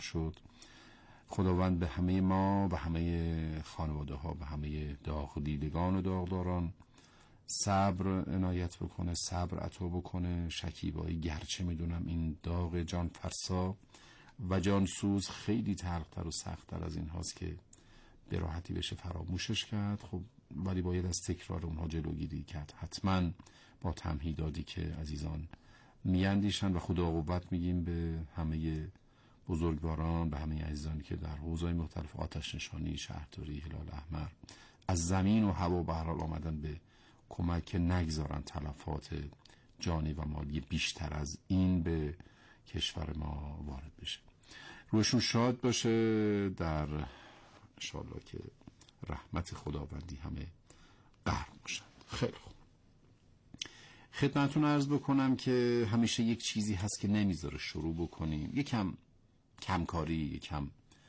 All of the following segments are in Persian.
شد. خداوند به همه ما، به همه خانواده ها، به همه داغ دیدگان و داغداران صبر عنایت بکنه، صبر عطا بکنه. شکیبایی گرچه میدونم این داغ جان فرسا و جان سوز خیلی تلختر و سختتر از این هاست که به راحتی بشه فراموشش کرد، خب ولی باید از تکرار اونها جلوگیری کرد، حتما با تمهیداتی که عزیزان میاندیشن. و خدا قوت میگیم به همه بزرگواران، به همه عزیزانی که در حوزه‌های مختلف آتش نشانی، شهرداری، هلال احمر از زمین و هوا به هر حال آمدن به کمک که نگذارن تلفات جانی و مالی بیشتر از این به کشور ما وارد بشه. روشون شاد باشه، در انشاءالله که رحمت خداوندی همه غرق باشند. خیلی خوب، خدمتتون عرض بکنم که همیشه یک چیزی هست که نمیذاره شروع بکنیم، یکم کمکاری، یکم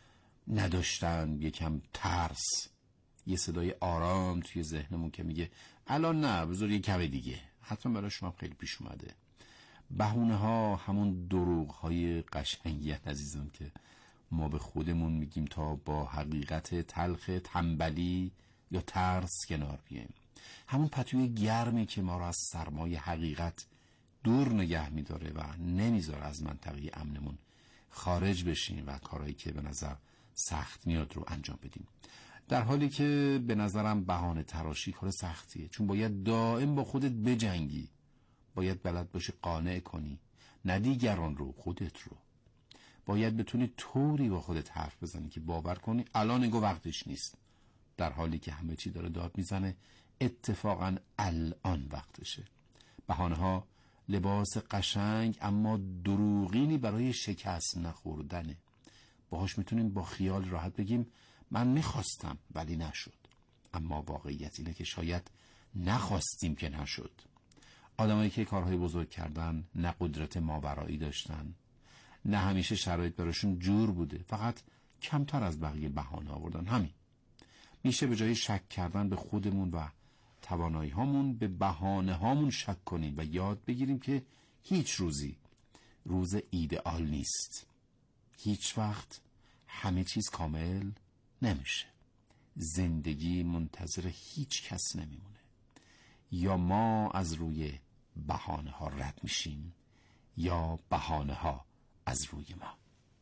نداشتن، یکم ترس، یه صدای آرام توی ذهنمون که میگه الان نه، بذار یه کم دیگه. حتما برای شما خیلی پیش اومده. بهونه ها همون دروغ های قشنگی عزیزان که ما به خودمون میگیم تا با حقیقت تلخ تنبلی یا ترس کنار بیاییم. همون پتوی گرمی که ما را از سرمای حقیقت دور نگه میداره و نمیذاره از منطقه امنمون خارج بشیم و کارهایی که به نظر سخت میاد رو انجام بدیم. در حالی که به نظرم بهانه تراشی کار سختیه، چون باید دائم با خودت بجنگی، باید بلد باشی قانع کنی، نه دیگران رو، خودت رو. باید بتونی طوری با خودت حرف بزنی که باور کنی الان نگو وقتش نیست، در حالی که همه چی داره داد میزنه اتفاقا الان وقتشه. بهانه ها لباس قشنگ اما دروغینی برای شکست نخوردنه. باهاش میتونیم با خیال راحت بگیم من میخواستم ولی نشد، اما واقعیت اینه که شاید نخواستیم که نشد. آدمایی که کارهای بزرگ کردن نه قدرت ماورایی داشتن، نه همیشه شرایط براشون جور بوده، فقط کمتر از بقیه بهانه آوردن. همین میشه به جای شک کردن به خودمون و توانایی هامون به بهانه هامون شک کنیم و یاد بگیریم که هیچ روزی روز ایدئال نیست. هیچ وقت همه چیز کامل نمیشه. زندگی منتظر هیچ کس نمیمونه. یا ما از روی بهانه ها رد میشیم یا بهانه ها از روی ما.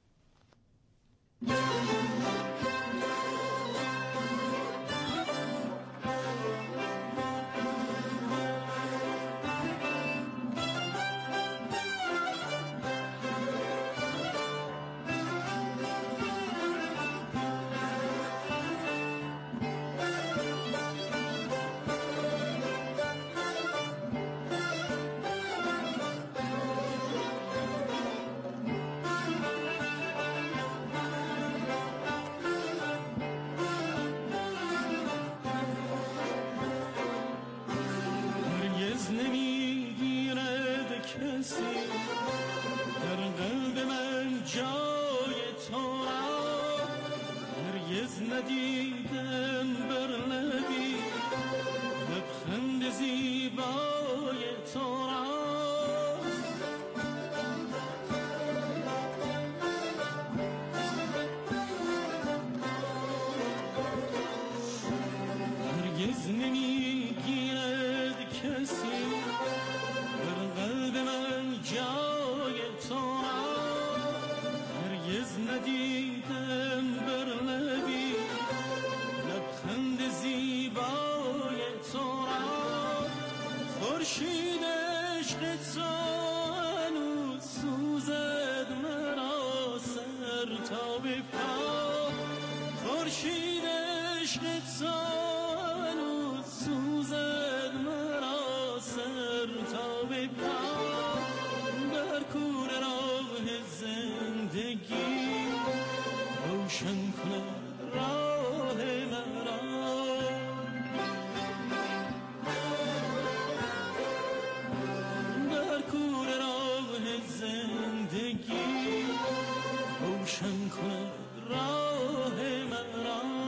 ندیدم بر لبی لبخند زیبای تو را، هرگز نمیگیرد کسی در قلب من جای تو را، هرگز ندیدم بر لبی لبخند زیبای تو را، خورشید عشق تو هنوز سوزد مرا سر تا به پا، خورشید عشق تو هنوز سوزد مرا سر تا به پا، در کوره راه زندگی روشن کند راه مرا، در کوره راه زندگی روشن کند راه مرا.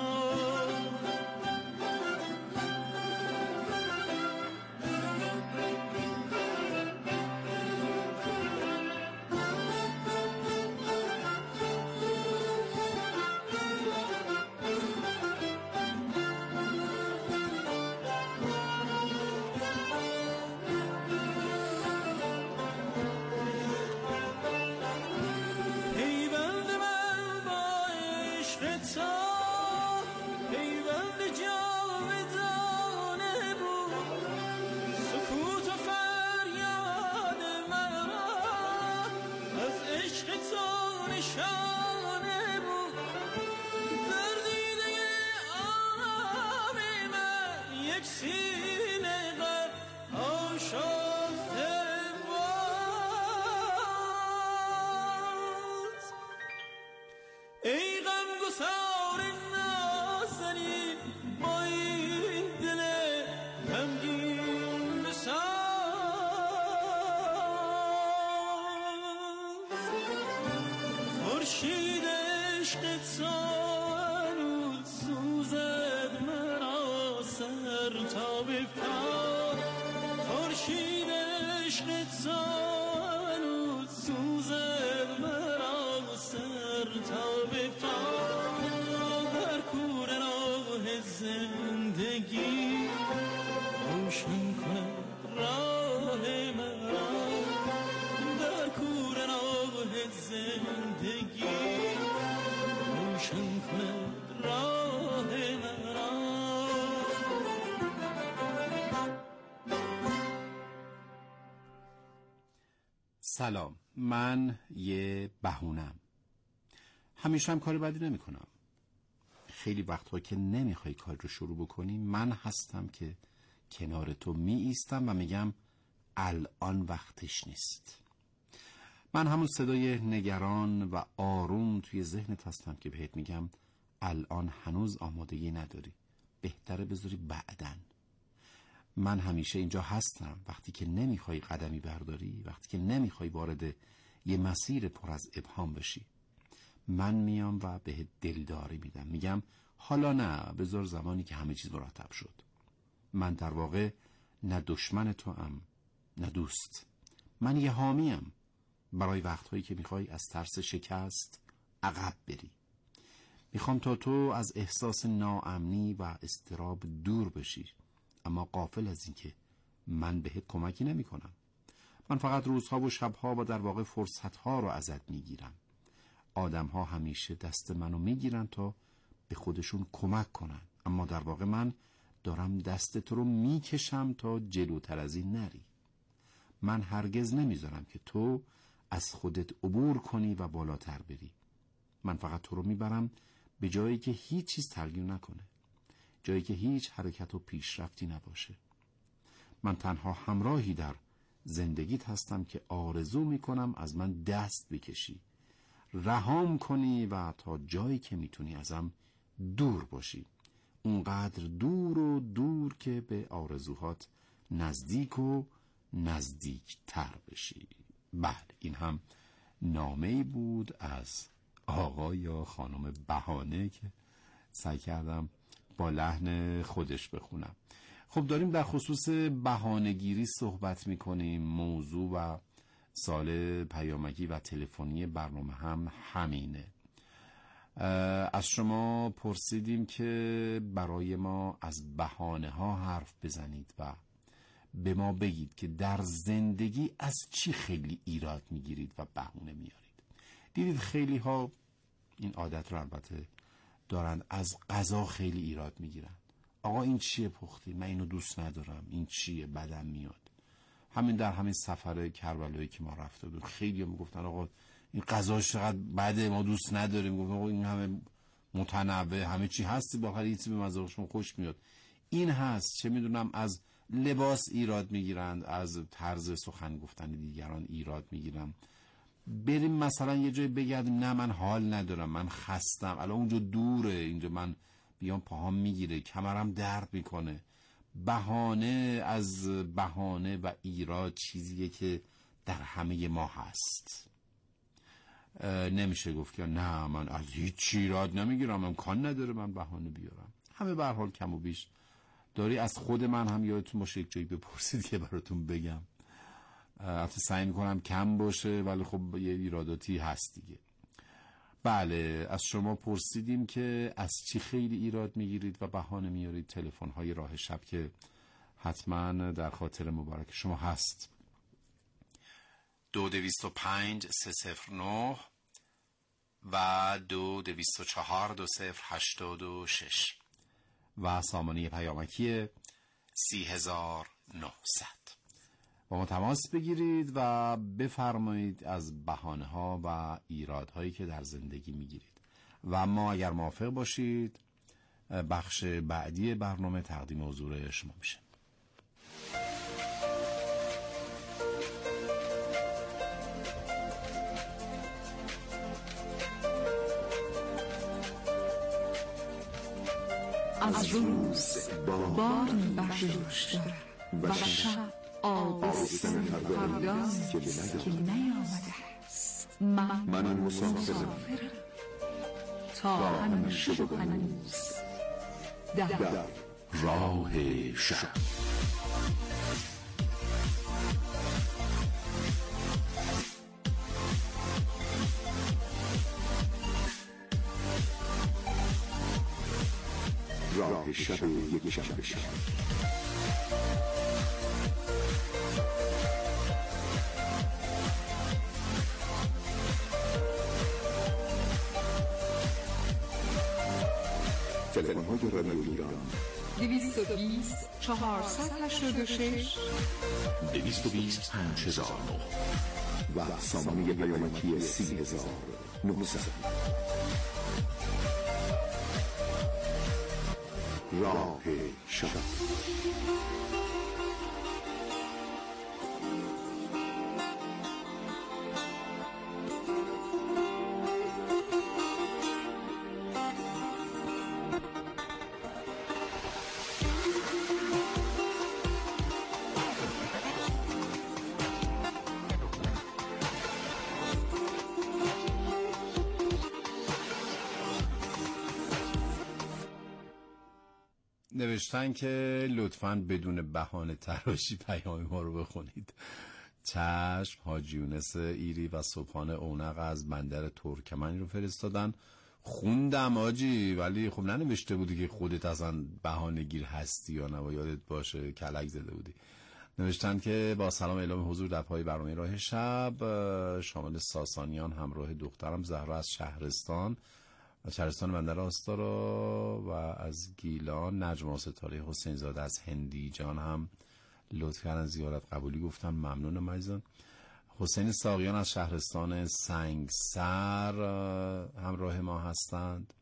نشانه بود در دیده آب من یک سینه غم آشفته باز. ای غمگسار نازنین با این دل غمگین بساز. خورشید عشقت هنوز سوزد مرا سر تا به پا. خورشید عشقت هنوز سوزد مرا سر تا به پا. در کوره راه زندگی روشن کند راه مرا. در کوره راه زندگی روشن کند راه مرا. سلام، من یه بهونم. همیشه هم کار بدی نمی کنم. خیلی وقتها که نمیخوای کار رو شروع بکنی، من هستم که کنار تو می ایستم و میگم الان وقتش نیست. من همون صدای نگران و آروم توی ذهنت هستم که بهت میگم الان هنوز آمادگی نداری، بهتره بذاری بعدن. من همیشه اینجا هستم وقتی که نمیخوای قدمی برداری، وقتی که نمیخوای وارد یه مسیر پر از ابهام بشی. من میام و بهت دلداری میدم، میگم حالا نه، بذار زمانی که همه چیز مرتب شد. من در واقع نه دشمن تو ام نه دوست. من یه حامیم برای وقتهایی که میخوای از ترس شکست عقب بری. میخوام تا تو از احساس ناامنی و اضطراب دور بشی، اما غافل از این که من بهت کمکی نمی کنم. من فقط روزها و شبها و در واقع فرصتها رو ازت میگیرم. آدمها همیشه دست منو میگیرن تا به خودشون کمک کنن، اما در واقع من دارم دست تو رو میکشم تا جلوتر از این نری. من هرگز نمیذارم که تو از خودت عبور کنی و بالاتر بری. من فقط تو رو میبرم به جایی که هیچ چیز تغییر نکنه، جایی که هیچ حرکت و پیشرفتی نباشه. من تنها همراهی در زندگیت هستم که آرزو میکنم از من دست بکشی، رهام کنی و تا جایی که میتونی ازم دور باشی. اونقدر دور و دور که به آرزوهات نزدیک و نزدیکتر بشی. بله، این هم نامه‌ای بود از آقا یا خانم بهانه که سعی کردم با لحن خودش بخونم. خب، داریم در خصوص بهانه‌گیری صحبت میکنیم. موضوع و سال پیامکی و تلفنی برنامه هم همینه. از شما پرسیدیم که برای ما از بهانه ها حرف بزنید و به ما بگید که در زندگی از چی خیلی ایراد میگیرید و بهونه میارید. دیدید خیلی ها این عادت رو البته دارن، از غذا خیلی ایراد میگیرن. آقا این چیه پختی؟ من اینو دوست ندارم. این چیه؟ بدم میاد. همین در همین سفر کربلایی که ما رفته بود، خیلی هم گفتن آقا این غذا چقدر بده، ما دوست نداریم. گفتن آقا این همه متنوع، همه چی هستی، بالاخره یه چیزی به مذاقشون خوش میاد. این هست. چه میدونم، از لباس ایراد میگیرند، از طرز سخن گفتن دیگران ایراد میگیرن. بریم مثلا یه جای بگردیم، نه من حال ندارم، من خستم، الان اونجا دوره، اینجا من بیام پاهام میگیره، کمرم درد میکنه. بهانه از بهانه و ایراد چیزیه که در همه ما هست. نمیشه گفت که نه من از هیچ ایراد نمیگیرم، امکان نداره من بهانه بیارم. همه به هر حال کم و بیش داری. از خود من هم یادتون باشه یک جایی بپرسید که براتون بگم. البته سعی میکنم کم باشه، ولی خب یه ایراداتی هست دیگه. بله، از شما پرسیدیم که از چی خیلی ایراد میگیرید و بهانه میارید. تلفن‌های راه شب که حتما در خاطر مبارک شما هست. 2205 309 و 2204 2086 و سامانه پیامکی 30900. با ما تماس بگیرید و بفرمایید از بهانه‌ها و ایرادهایی که در زندگی میگیرید و ما اگر موافق باشید بخش بعدی برنامه تقدیم حضور شما میشه. از روز باری برداشت و شب آبستن فرداست که نیامده است. من مسافرم تا همیشه و هنوز در راه شب. راه شب یک شب شب. تلفن‌های رادیو ایران 220 486 220 5009 و سامانه پیامکی 30900. راه شب. نوشتن که لطفاً بدون بهانه تراشی پیام ما رو بخونید. چشم. حاجی یونس ایری و صبحانه اونق از بندر ترکمن رو فرستادن. خوندم حاجی، ولی خب ننوشته بودی که خودت اصلا بهانه گیر هستی یا نه، یادت باشه کلک زده بودی. نوشتن که با سلام اعلام حضور در پای برنامه راه شب شامل ساسانیان همراه دخترم زهرا از شهرستان بندر آستارا و از گیلان، نجم ستاره حسین زاده از هندی جان هم لطف کردن زیارت قبولی گفتم، ممنونم عزیزان. حسین ساقیان از شهرستان سنگسر همراه ما هستند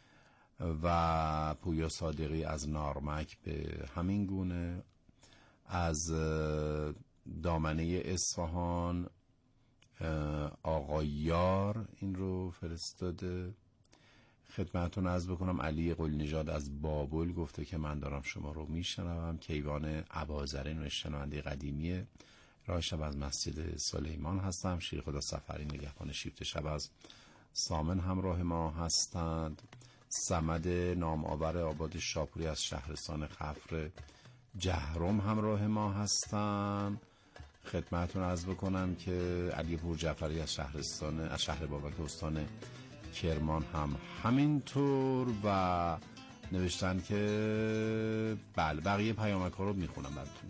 و پویا صادقی از نارمک به همین گونه. از دامنه اصفهان آقا یار این رو فرستاده. خدمتتون عرض بکنم علی قل نژاد از بابل گفته که من دارم شما رو میشنوم. کیوان اباظرین و شنونده قدیمی راه شب از مسجد سلیمان هستم. شیر خدا سفری نگهبان شیفت شب از سامن همراه ما هستند. صمد نام آور آباد شاپوری از شهرستان خفر جهرم همراه ما هستند. خدمتتون عرض بکنم که علی پور جعفری از شهر بابک استان کرمان هم همینطور و نوشتن که بله بقیه پیامک ها رو میخونم براتون.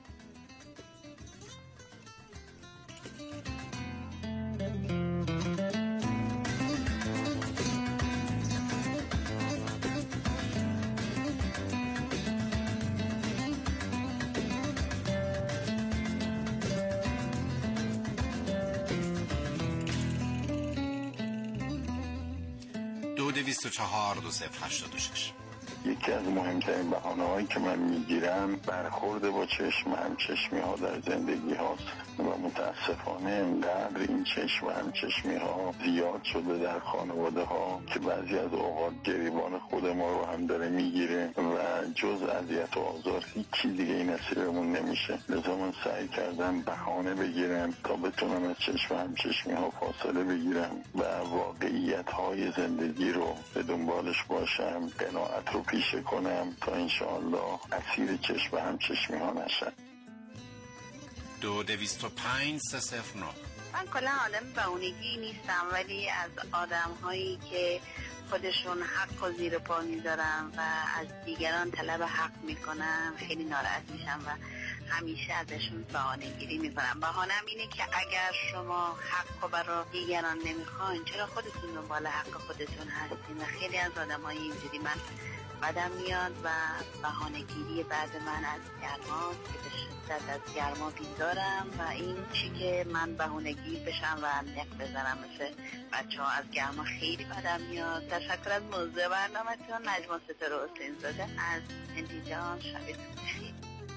یکی از مهمترین بهانه‌هایی که من میگیرم برخورد با چشم همچشمی ها در زندگی هاست و متاسفانه اینقدر این چشم همچشمی ها زیاد شده در خانواده ها که بعضی از اوقات گریبان خود ما رو هم داره میگیره و جز اذیت و آزار هیچی دیگه این نصیبمون نمیشه. لذا من سعی کردم بهانه بگیرم تا بتونم از چشم همچشمی ها فاصله بگیرم و واقعیت های زندگی رو به دنبالش باشم، قناعت رو پیشه کنم تا انشاءالله اسیر چشم همچشمی ها نشم. 225-309. من کلا آدم بهونگی نیستم، ولی از آدم هایی که خودشون حق و زیر پا میذارن و از دیگران طلب حق میکنن خیلی ناراحت میشم و همیشه ازشون بهانه گیری میکنم. بهانه‌ام اینه که اگر شما حق رو برای دیگران نمیخواین چرا خودتون دنبال حق خودتون هستین؟ و خیلی از آدمای اینجوری من بدم میاد و بهانه گیری بعد من از گرماست که بشه مدت از گرما بیزارم و این چی که من بهونگی بشم و نق بزنم مثل بچه ها از گرما خیلی بدم میاد. تشکر از موضوع برنامه‌تون. نجما ستاره حسین زاده از هندیجان. شبتون بخیر.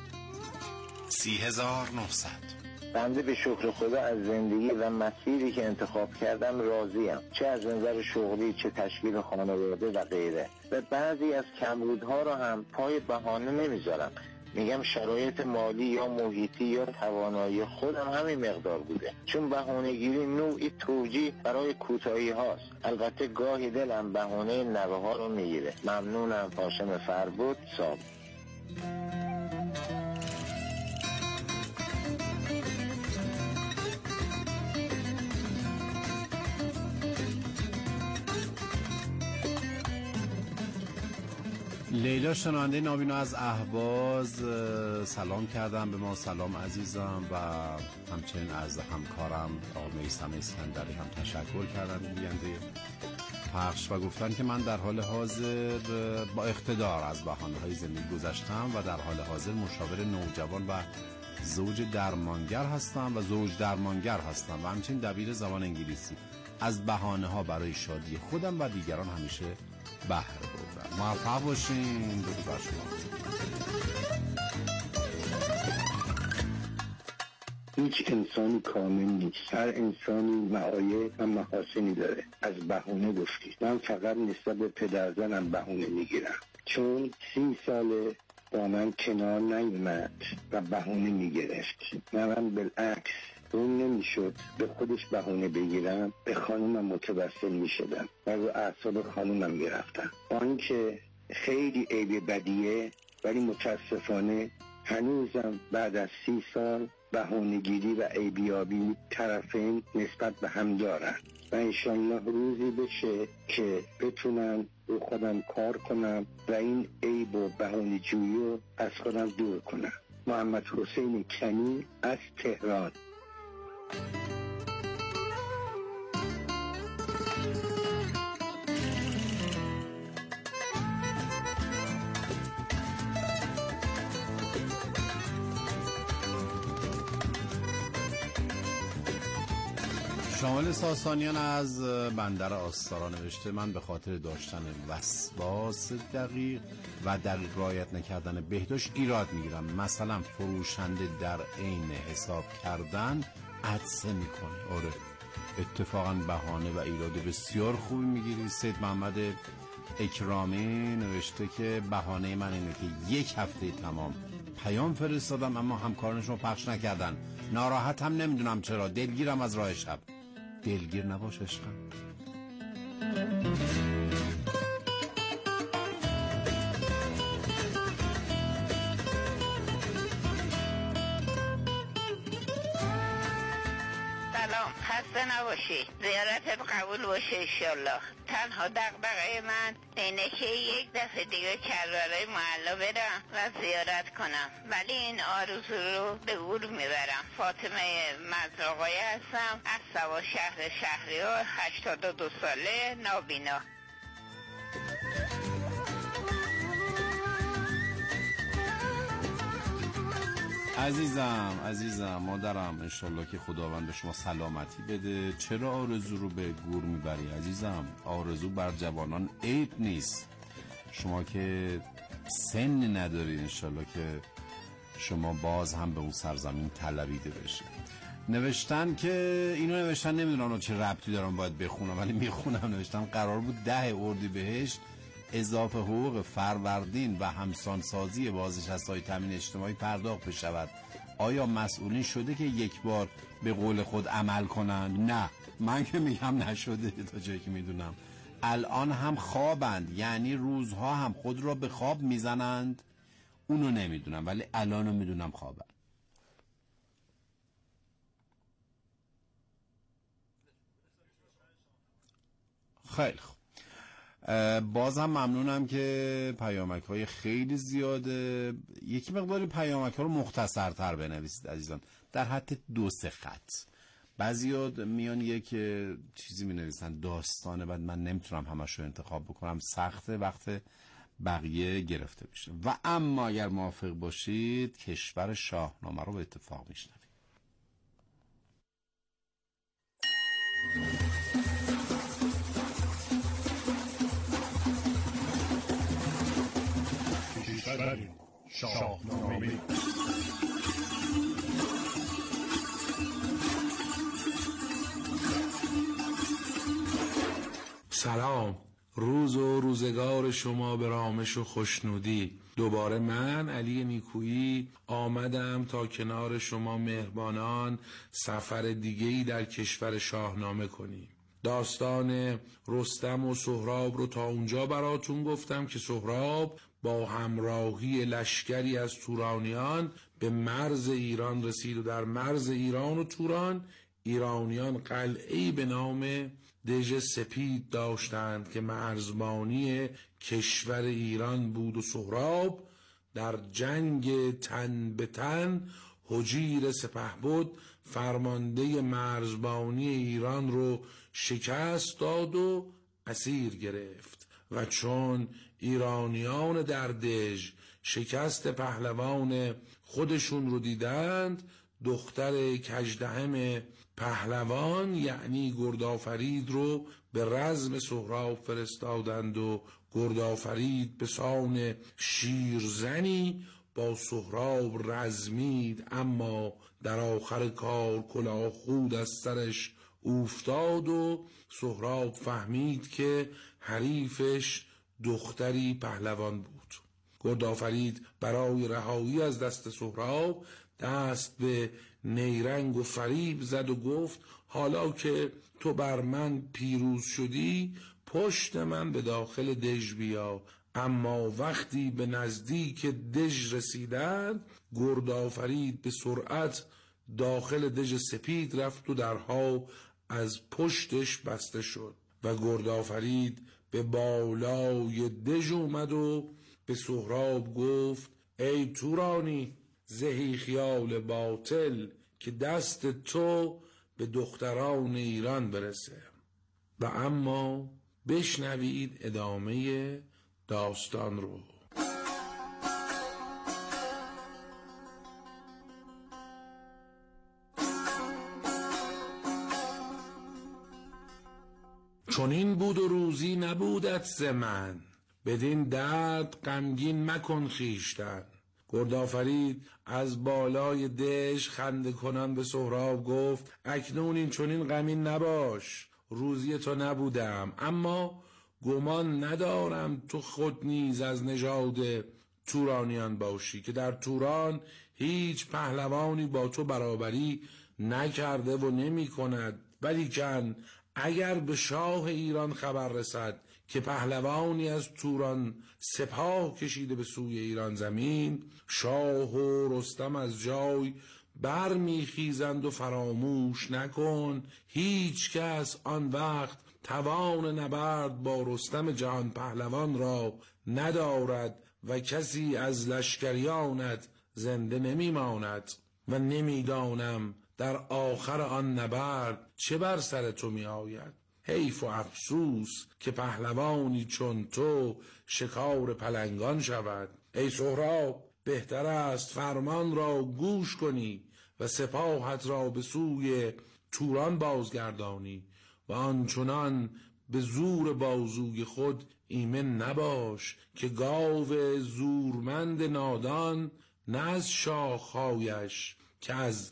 30900. بنده به شکر خدا از زندگی و مسیری که انتخاب کردم راضیم، چه از نظر شغلی چه تشکیل خانواده و غیره. و بعضی از کمبودها رو هم پای بهانه نمیذارم، میگم شرایط مالی یا محیطی یا توانایی خودم همین مقدار بوده، چون بهانه‌گیری نوعی توجیه برای کوتاهی هاست. البته گاهی دلم بهانه نوه ها رو میگیره. ممنونم. هاشم فربود صاحب. لیلا شنونده نابینا از اهواز سلام کردم به ما. سلام عزیزم. و همچنین از همکارم آقای میثم اسکندری هم تشکر کردن گوینده پخش و گفتن که من در حال حاضر با اقتدار از بحانه‌های زندگی گذشتم و در حال حاضر مشاور نوجوان و زوج درمانگر هستم و همچنین دبیر زبان انگلیسی. از بهانه‌ها برای شادی خودم و دیگران همیشه بهره بردم. موفق باشین. درود بر شما. هیچ انسانی کامل نیست. هر انسانی معایب و محاسنی داره. از بهونه گفتید. من فقط نسبت به پدرزنم بهونه میگیرم، چون 30 ساله با من کنار نیومد و بهونه میگرفت. من بالعکس اون نمیشد به خودش بهونه بگیرم، به خانومم متوسل میشدم و رو اعصاب خانومم میرفتم. با اینکه خیلی عیب بدیه، ولی متاسفانه هنوزم بعد از 30 سال بهانه‌گیری و عیبیابی طرفین نسبت به هم دارن و انشالله روزی بشه که بتونم رو خودم کار کنم و این عیب و بهانه‌جویی رو از خودم دور کنم. محمد حسین کنی از تهران. شامل ساسانیان از بندر آستارا نوشته من به خاطر داشتن وسواس دقیق و دقیق رعایت نکردن بهداشت ایراد میگیرم. مثلا فروشنده در عین حساب کردن عطسه میکنه. آره اتفاقا بهانه و ایراد بسیار خوبی میگیری. سید محمد اکرامی نوشته که بهانه من اینه که 1 هفته تمام پیام فرستادم اما همکارانشون پخش نکردن. ناراحتم، نمیدونم چرا، دلگیرم از راه شب. دلگیر نباش عشقم. سلام، خسته نباشی. زیارتت قبول باشه انشالله. تنها دغدغه من اینه که یک دفعه دیگه کربلای معلا برم و زیارت کنم، ولی این آرزو رو به گور میبرم. فاطمه مزرقایی هستم از سوا شهر شهریار، 82 ساله، نابینا. عزیزم مادرم، انشالله که خداوند به شما سلامتی بده. چرا آرزو رو به گور میبری عزیزم؟ آرزو بر جوانان عیب نیست. شما که سن نداری، انشالله که شما باز هم به اون سرزمین طلبیده بشه. نوشتن که اینو نوشتن، نمیدونم چه ربطی دارم باید بخونم ولی میخونم. نوشتن قرار بود 10 اردیبهشت اضافه حقوق فروردین و همسانسازی بازنشسته‌های تامین اجتماعی پرداخت بشود. آیا مسئولین شده که یک بار به قول خود عمل کنند؟ نه، من که میگم نشده تا جایی که میدونم. الان هم خوابند، یعنی روزها هم خود را به خواب میزنند. اونو نمیدونم ولی الانو میدونم خوابند. خیلی خوب. بازم ممنونم که پیامک های خیلی زیاده. یکی مقداری پیامک ها رو مختصرتر بنویسید عزیزان، در حد 2-3 خط. بعضی میان یک چیزی می نویسن داستانه، بعد من نمیتونم همش رو انتخاب بکنم، سخته. وقت بقیه گرفته بشه. و اما اگر موافق باشید کشور شاهنامه رو به اتفاق میشنویم. شاهنامه. سلام، روز و روزگار شما به رامش و خوشنودی. دوباره من علی نیکویی آمدم تا کنار شما مهربانان سفر دیگه‌ای در کشور شاهنامه کنیم. داستان رستم و سهراب رو تا اونجا براتون گفتم که سهراب با همراهی لشکری از تورانیان به مرز ایران رسید و در مرز ایران و توران ایرانیان قلعه‌ای به نام دژ سپید داشتند که مرزبانی کشور ایران بود و سهراب در جنگ تن به تن هجیر سپهبد فرمانده مرزبانی ایران رو شکست داد و اسیر گرفت و چون ایرانیان در دژ شکست پهلوان خودشون رو دیدند، دختر کژدهم پهلوان یعنی گردآفرید رو به رزم سهراب فرستادند و گردآفرید به سان شیرزنی با سهراب رزمید، اما در آخر کار کلاه خود از سرش افتاد و سهراب فهمید که حریفش دختری پهلوان بود. گردآفرید برای رهایی از دست سهراب دست به نیرنگ و فریب زد و گفت حالا که تو بر من پیروز شدی پشت من به داخل دژ بیا. اما وقتی به نزدیک دژ رسیدند گردآفرید به سرعت داخل دژ سپید رفت و درها از پشتش بسته شد و گردآفرید به بالای دژ اومد و به سهراب گفت ای تورانی، زهی خیال باطل که دست تو به دختران ایران برسه. و اما بشنوید ادامه داستان رو. چون این بود و روزی نبودت ز من، بدین درد غمگین مکن خویشتن. گردآفرید از بالای دژ خنده کنان به سهراب گفت اکنون این چنین غمین نباش، روزی تو نبودم، اما گمان ندارم تو خود نیز از نژاد تورانیان باشی که در توران هیچ پهلوانی با تو برابری نکرده و نمی کند. ولیکن اگر به شاه ایران خبر رسد که پهلوانی از توران سپاه کشیده به سوی ایران زمین، شاه و رستم از جای بر میخیزند و فراموش نکن هیچ کس آن وقت توان نبرد با رستم جهان پهلوان را ندارد و کسی از لشکریانت زنده نمیماند و نمیدانم در آخر آن نبرد چه بر سر تو می آید. حیف و افسوس که پهلوانی چون تو شکار پلنگان شود. ای سهراب، بهتر است فرمان را گوش کنی و سپاهت را به سوی توران بازگردانی و آنچنان به زور بازوی خود ایمن نباش که گاو زورمند نادان نه از شاخهایش که از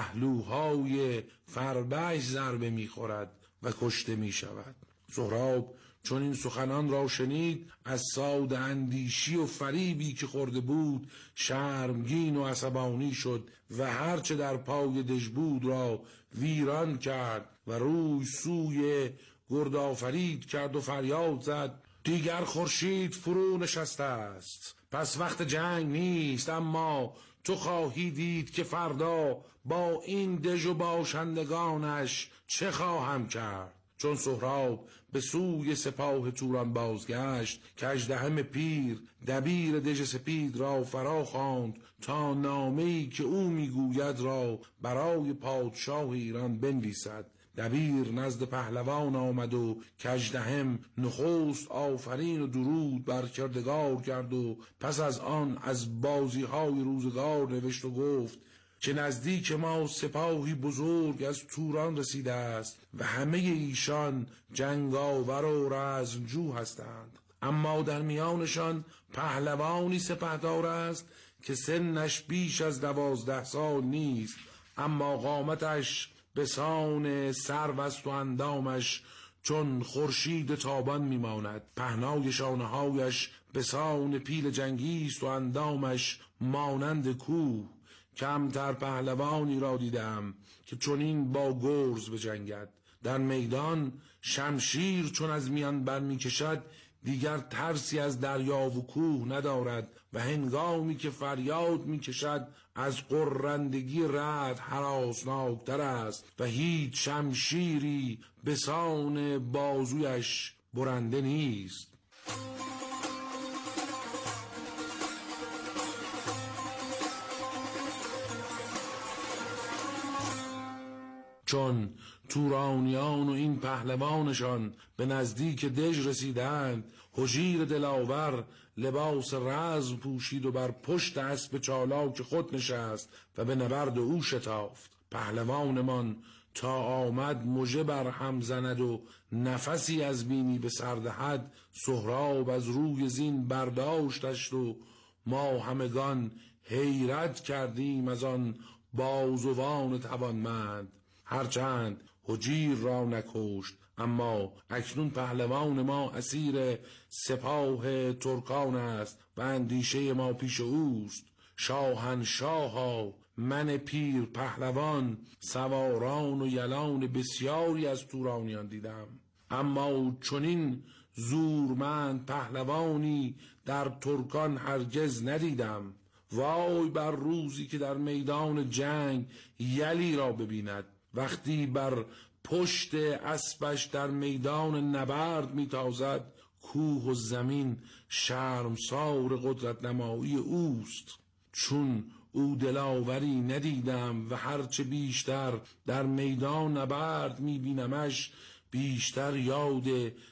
پهلوهای فربهش ضربه میخورد و کشته میشود. سهراب چون این سخنان را شنید از ساد اندیشی و فریبی که خورده بود شرمگین و عصبانی شد و هرچه در پای دژ بود را ویران کرد و روی سوی گردآفرید کرد و فریاد زد دیگر خورشید فرو نشسته است، پس وقت جنگ نیست، اما تو خواهی دید که فردا با این دژ و باشندگانش چه خواهم کرد. چون سهراب به سوی سپاه توران بازگشت، کژدهم پیر دبیر دژ سپید را فرا خواند تا نامه‌ای که او میگوید را برای پادشاه ایران بنویسد. دبیر نزد پهلوان آمد و کژدهم نخست آفرین و درود بر کردگار کرد و پس از آن از بازی‌های روزگار نوشت و گفت که نزدیک ما سپاهی بزرگ از توران رسیده است و همه ایشان جنگاور و رزمجو هستند، اما در میانشان پهلوانی سپهدار است که سنش بیش از 12 سال نیست، اما قامتش به سان سرو است و اندامش چون خورشید تابان میماند. پهنای شانه‌هایش به سان پیل جنگی است و اندامش مانند کوه. کمتر پهلوانی را دیدم که چنین با گرز بجنگد. در میدان شمشیر چون از میان برمی کشد دیگر ترسی از دریا و کوه ندارد و هنگامی که فریاد می کشد از قرندگی رعد هراسناکتر است و هیچ شمشیری به سان بازویش برنده نیست. چون تورانیان و این پهلوانشان به نزدیک دژ رسیدند، هجیر دلاور لباس رزم پوشید و بر پشت اسب چالاک خود نشست و به نبرد او شتافت. پهلوانمان تا آمد مژه بر هم زند و نفسی از بینی به سر دهد، سهراب از روی زین برداشتش و ما همگان حیرت کردیم از آن بازوان توانمند. هرچند هجیر را نکشت، اما اکنون پهلوان ما اسیر سپاه ترکان است و اندیشه ما پیش اوست. شاهنشاها، من پیر پهلوان سواران و یلان بسیاری از تورانیان دیدم، اما چنین زورمند پهلوانی در ترکان هرگز ندیدم. وای بر روزی که در میدان جنگ یلی را ببیند، وقتی بر پشت اسبش در میدان نبرد میتازد. کوه و زمین شرمسار قدرت نمایی اوست. چون او دلاوری ندیدم و هرچه بیشتر در میدان نبرد میبینمش بیشتر یاد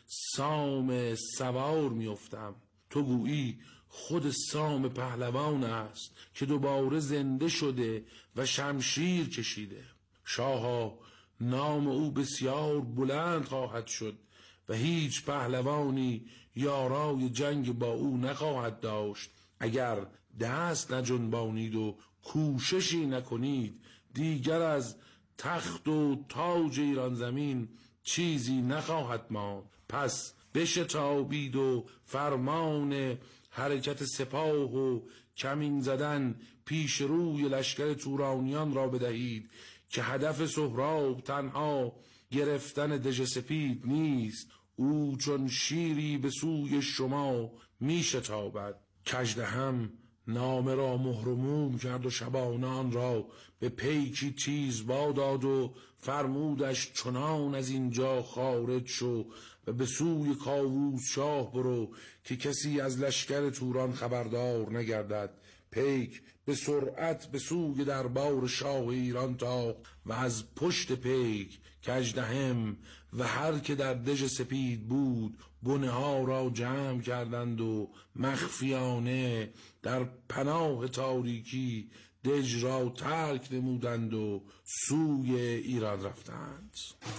سام سوار میافتم. تو گویی خود سام پهلوان است که دوباره زنده شده و شمشیر کشیده. شاها، نام او بسیار بلند خواهد شد و هیچ پهلوانی یارای جنگ با او نخواهد داشت. اگر دست نجنبانید و کوششی نکنید دیگر از تخت و تاج ایران زمین چیزی نخواهد ماند. پس بشتابید و فرمان حرکت سپاه و کمین زدن پیش روی لشکر تورانیان را بدهید که هدف سهراب تنها گرفتن دژ سپید نیست. او چون شیری به سوی شما می شتابد. کژدهم نامه را مهر و موم کرد و شبانان را به پیکی تیزبا داد و فرمودش چنان از اینجا خارج شو و به سوی کاووس شاه برو که کسی از لشکر توران خبردار نگردد. پیک به سرعت به سوی دربار شاه ایران تاخت و از پشت پیک کژدهم و هر که در دژ سپید بود بنه ها را جمع کردند و مخفیانه در پناه تاریکی دژ را ترک نمودند و سوی ایران رفتند.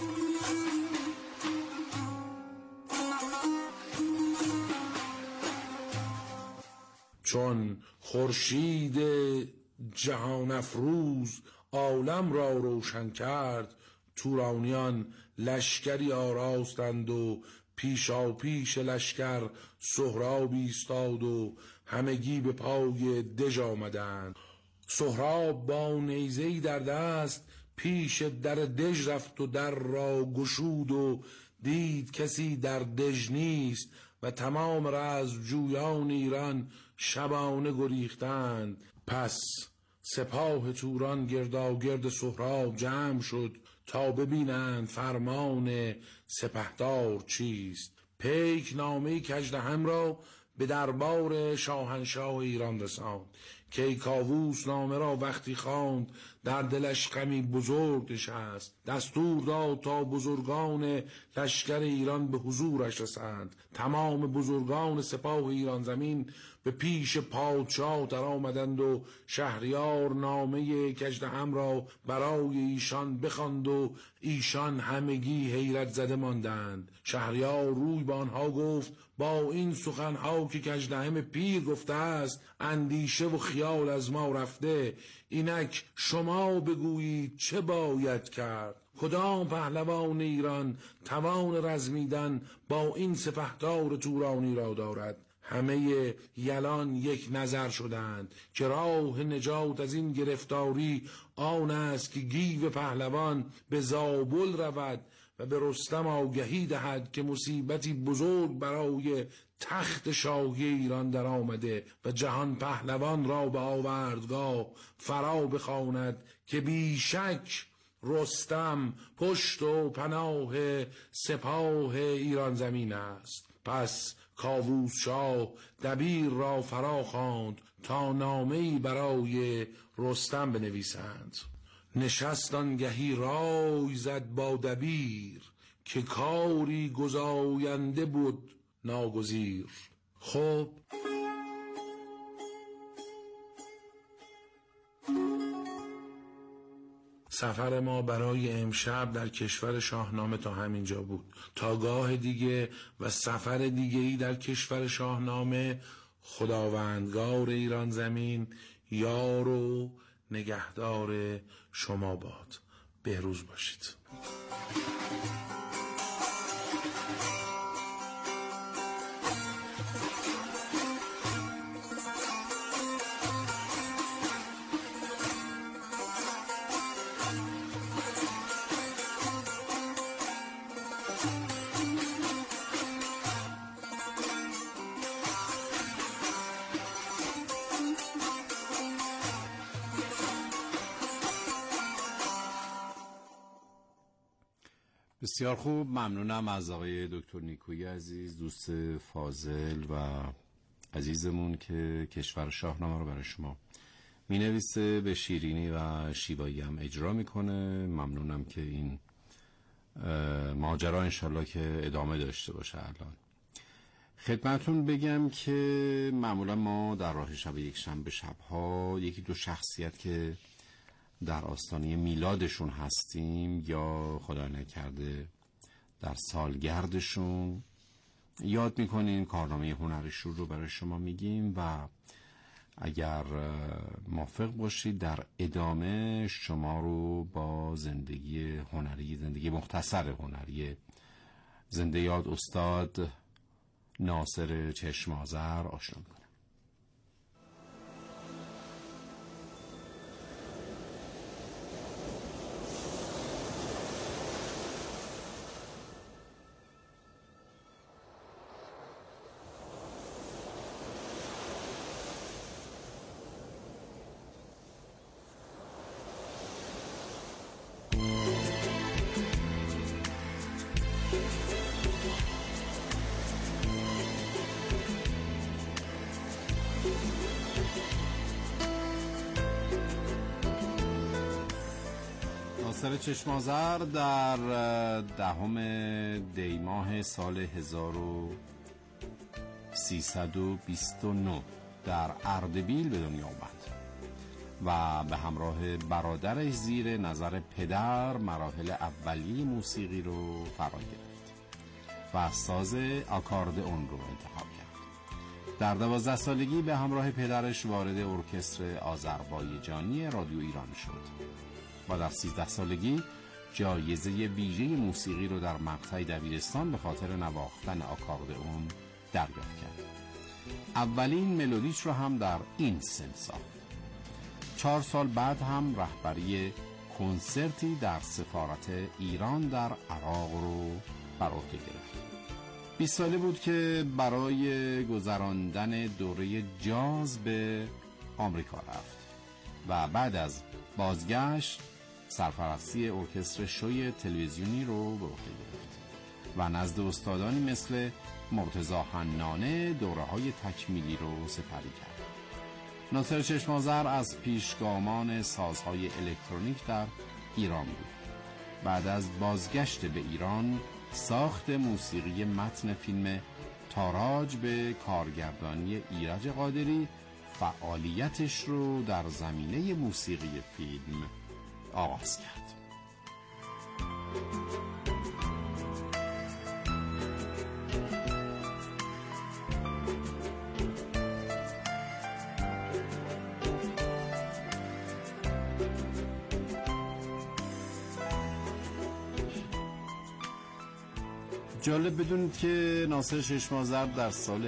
چون خورشید جهان افروز عالم را روشن کرد، تورانیان لشکری آراستند و پیشا پیش لشکر سهراب ایستاد و همگی به پای دژ آمدند. سهراب با نیزه‌ای در دست پیش در دژ رفت و در را گشود و دید کسی در دژ نیست و تمام رزمجویان ایران شبانه گریختند. پس سپاه توران گرداگرد سهراب جمع شد تا ببینند فرمان سپهدار چیست. پیک نامه کژدهم را به دربار شاهنشاه ایران رساند کیکاووس نامه را وقتی خواند در دلش غمی بزرگ نشست. دستور داد تا بزرگان لشکر ایران به حضورش رسند. تمام بزرگان سپاه ایران زمین به پیش پادشاه در آمدند و شهریار نامه کژدهم را برای ایشان بخواند و ایشان همگی حیرت زده ماندند. شهریار روی به آنها گفت با این سخنها که کژدهم پیر گفته است اندیشه و خیال از ما رفته. اینک شما بگویید چه باید کرد؟ کدام پهلوان ایران توان رزمیدن با این سپهدار تورانی را دارد؟ همه یلان یک نظر شدند که راه نجات از این گرفتاری آن است که گیو پهلوان به زابل رود و به رستم آگهی دهد که مصیبتی بزرگ برای تخت شاهی ایران در آمده و جهان پهلوان را به آوردگاه فرا بخواند که بیشک رستم پشت و پناه سپاه ایران زمین است. پس کاووس شاه دبیر را فرا خواند تا نامه‌ای برای رستم بنویسند. نشست آنگهی رای زد با دبیر که کاری گزاینده بود ناگزیر. خب سفر ما برای امشب در کشور شاهنامه تا همینجا بود. تا گاه دیگه و سفر دیگه‌ای در کشور شاهنامه، خداوندگار ایران زمین یار و نگهدار شما باد. بهروز باشید. بسیار خوب، ممنونم از آقای دکتر نیکویی عزیز، دوست فاضل و عزیزمون که کشور شاهنامه رو برای شما می نویسه، به شیرینی و شیوایی هم اجرا میکنه. ممنونم که این ماجرا انشالله که ادامه داشته باشه. الان خدمتون بگم که معمولا ما در راه شب یک شنبه شبها یکی دو شخصیت که در آستانه میلادشون هستیم یا خدا نکرده در سالگردشون یاد میکنیم، کارنامه هنریشون رو برای شما میگیم و اگر موافق باشید در ادامه شما رو با زندگی هنری، زندگی مختصر هنری زنده یاد استاد ناصر چشم آذر آشنا میکنم. ناصر چشم آذر در 10 دی ماه سال 1329 در اردبیل به دنیا آمد و به همراه برادرش زیر نظر پدر مراحل اولیه موسیقی رو فرا گرفت و از ساز آکاردئون رو انتخاب کرد. در 12 سالگی به همراه پدرش وارد ارکستر آذربایجانی رادیو ایران شد و در 13 سالگی جایزه ویژه موسیقی رو در مقطع دبیرستان به خاطر نواختن آکاردئون دریافت کرد. اولین ملودیش رو هم در این سن ساخت. 4 سال بعد هم رهبری کنسرتی در سفارت ایران در عراق رو بر عهده گرفت. 20 ساله بود که برای گذراندن دوره جاز به آمریکا رفت و بعد از بازگشت سرپرستی ارکستر شوی تلویزیونی رو به عهده گرفت و نزد استادانی مثل مرتضی حنانه دوره‌های تکمیلی رو سپری کرد. ناصر چشم‌آذر از پیشگامان سازهای الکترونیک در ایران بود. بعد از بازگشت به ایران ساخت موسیقی متن فیلم تاراج به کارگردانی ایرج قادری فعالیتش رو در زمینه موسیقی فیلم آغاز کرد. جالب بدونید که ناصر چشم‌آذر در سال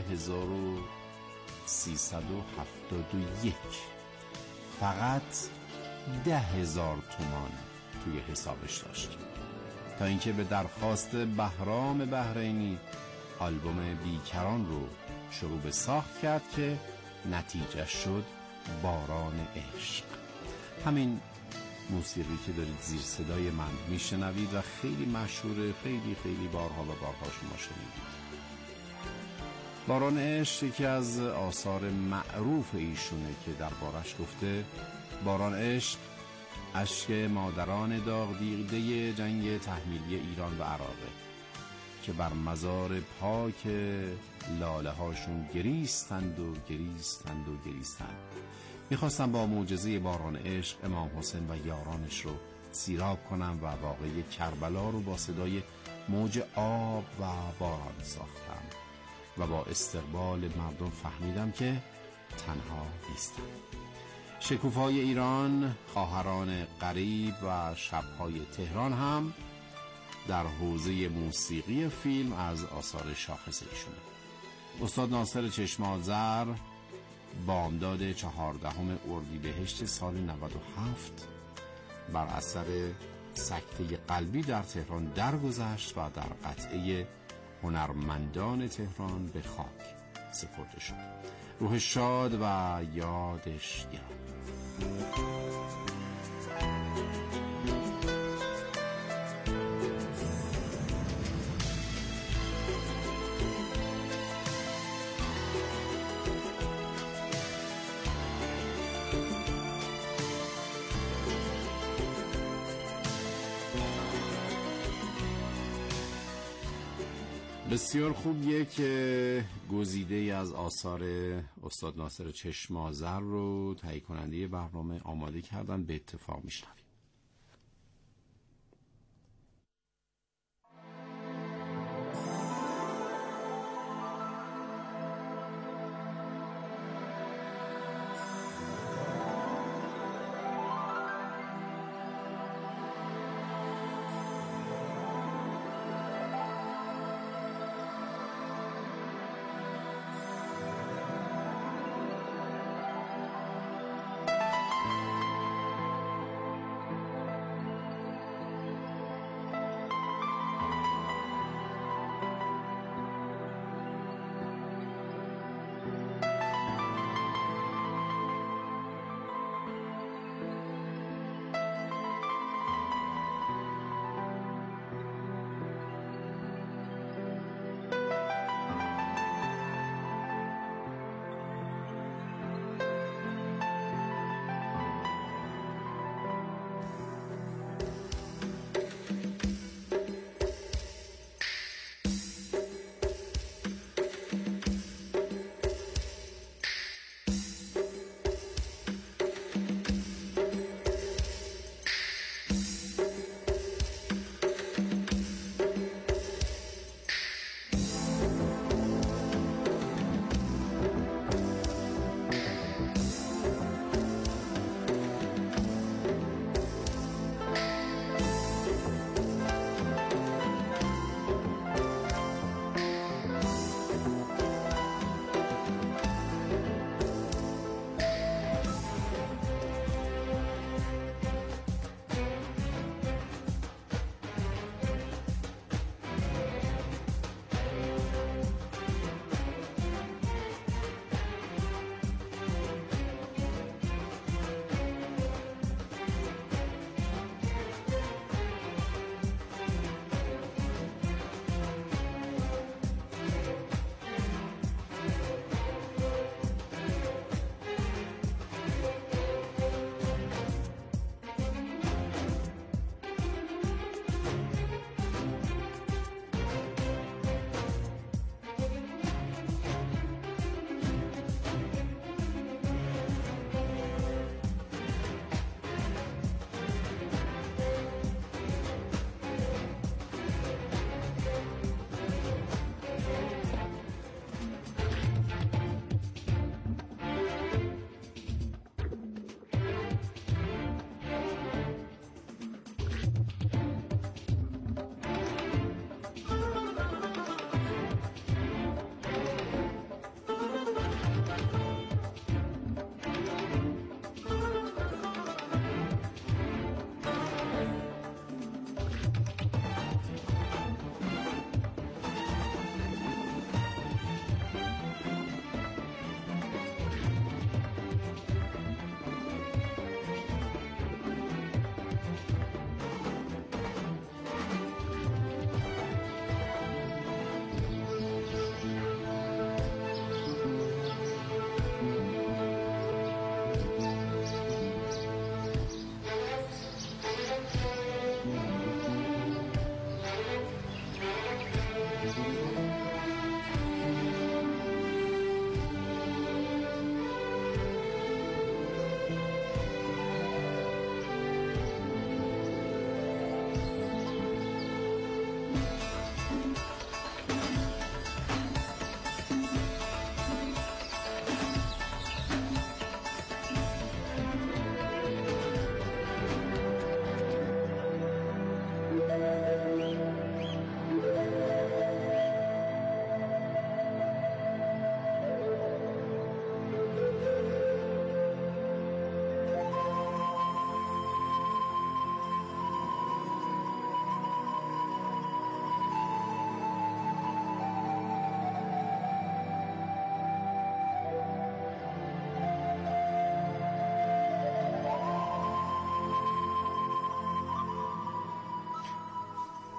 1371 فقط 10,000 تومان توی حسابش داشت تا اینکه به درخواست بهرام بحرینی آلبوم بیکران رو شروع به ساخت کرد که نتیجه شد باران عشق. همین موسیقی که دارید زیر صدای من میشنوید و خیلی مشهوره، خیلی بارها و بارها شما شنیدید. باران عشق یکی از آثار معروف ایشونه که دربارش گفته باران عشق اشک مادران داغ دیده جنگ تحمیلی ایران و عراقه که بر مزار پاک لاله هاشون گریستند. میخواستم با معجزه باران عشق امام حسین و یارانش رو سیراب کنم و واقعه کربلا رو با صدای موج آب و باران ساختم و با استقبال مردم فهمیدم که تنها نیستم. شکوفای ایران، خواهران غریب و شبهای تهران هم در حوزه موسیقی فیلم از آثار شاخص ایشونه. استاد ناصر چشم‌آذر بامداد 14 اردیبهشت سال 97 بر اثر سکته قلبی در تهران درگذشت و در قطعه هنرمندان تهران به خاک سپرده شد. روح شاد و یادش گرامی. بسیار خوب، یک گزیده از آثار استاد ناصر چشم‌آذر رو تهیه کننده برنامه آماده کردن، به اتفاق میشنویم.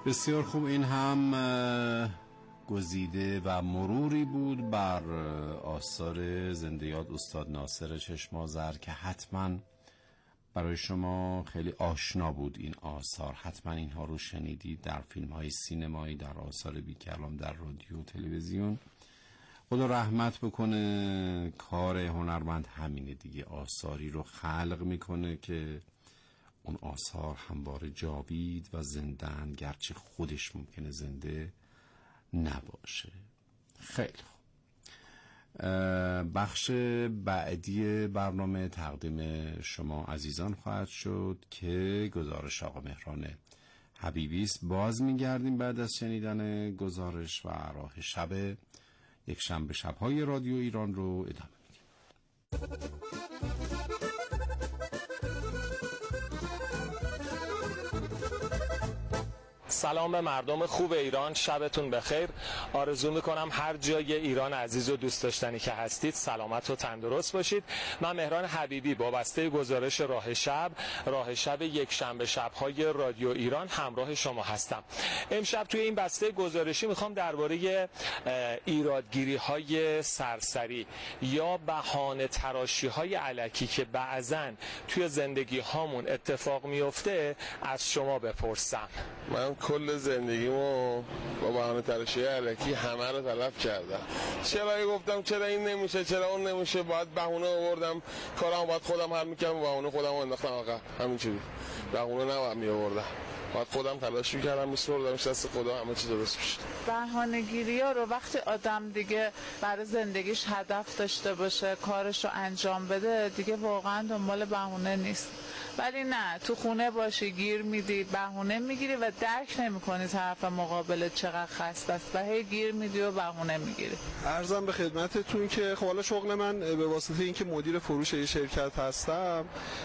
بسیار خوب. این هم گزیده و مروری بود بر آثار زنده یاد استاد ناصر چشم‌آذر که حتما برای شما خیلی آشنا بود. این آثار حتما اینها رو شنیدید در فیلم‌های سینمایی، در آثار بی‌کلام، در رادیو و تلویزیون. خدا رحمت بکنه. کار هنرمند همینه دیگه، آثاری رو خلق میکنه که اون آثار همواره جاوید و زنده‌اند، گرچه خودش ممکنه زنده نباشه. خیلی خوب. بخش بعدی برنامه تقدیم شما عزیزان خواهد شد که گزارش آقا مهران حبیبی است. باز میگردیم بعد از شنیدن گزارش و راه شب یک شنبه شب‌های رادیو ایران رو ادامه میدیم. سلام به مردم خوب ایران، شبتون بخیر. آرزو میکنم هر جای ایران عزیز و دوست داشتنی که هستید سلامت و تندرست باشید. من مهران حبیبی با بسته گزارش راه شب یک شنبه شب‌های رادیو ایران همراه شما هستم. امشب توی این بسته گزارشی میخوام درباره ایرادگیری‌های سرسری یا بهانه تراشی‌های الکی که بعضن توی زندگی هامون اتفاق میفته از شما بپرسم. من کل زندگیمو با بهانه تراشی الکی همه رو تلف کردم. چرا گفتم چرا این نمیشه، چرا اون نمیشه، باید بهونه آوردم، کارم باید خودم حل میکردم، بهونه خودم انداختم آقا. همینجوری بهونه نباید میآوردم، باید خودم تلاش میکردم، میسپردمش دست خدا، همه چیز درست میشه. بهانه‌گیری‌ها رو وقتی آدم دیگه برای زندگیش هدف داشته باشه، کارش رو انجام بده، دیگه واقعا دنبال بهونه نیست. ولی نه، تو خونه باشی گیر میدی، بهونه میگیری و درک نمیکنی طرف مقابل چقدر خسته است و هی گیر میدی و بهونه میگیری. عرضم به خدمتتون که خب حالا شغل من به واسطه اینکه مدیر فروش یه شرکت هستم،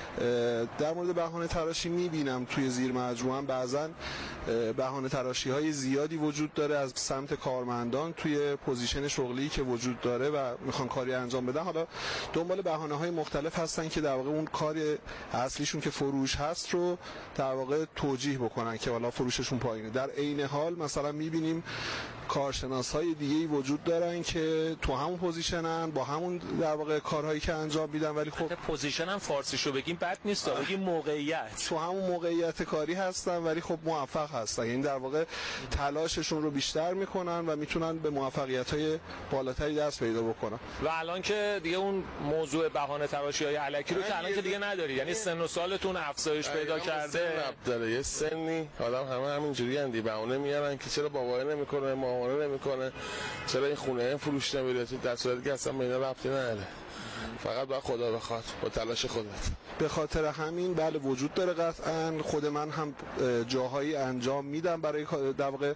در مورد بهانه تراشی میبینم توی زیر مجموعه بعضن بهانه تراشی های زیادی وجود داره از سمت کارمندان توی پوزیشن شغلی که وجود داره و میخوان کاری انجام بدن. حالا دنبال بهانه های مختلف هستن که در واقع اون کار اصلیشون که فروش هست رو در واقع توجیه بکنن که حالا فروششون پایینه. در عین حال مثلا میبینیم کارشناس‌های دیگه‌ای وجود دارن که تو همون پوزیشنن، با همون در واقع کارهایی که انجام میدن، ولی خب پوزیشن هم فارسیشو بگیم بد نیست، بگیم موقعیت، تو همون موقعیت کاری هستن ولی خب موفق هستن، یعنی در واقع تلاششون رو بیشتر میکنن و میتونن به موفقیت‌های بالاتری دست پیدا بکنن. و الان که دیگه اون موضوع بهانه تراشی‌های الکی رو که الان که دیگه نداری، یعنی سن و سالتون افزایش پیدا کرده. داره یه سنی آدم همینجوری اندی بهونه میارن که چرا بابا نمیکنه، مامان نمیکنه، چرا این خونه فروش نمیره، در صورتی که اصلا به اینا ربطی نداره، فقط باید خدا بخواد با تلاش خودت. به خاطر همین بله وجود داره قطعا. خود من هم جاهایی انجام میدم برای در واقع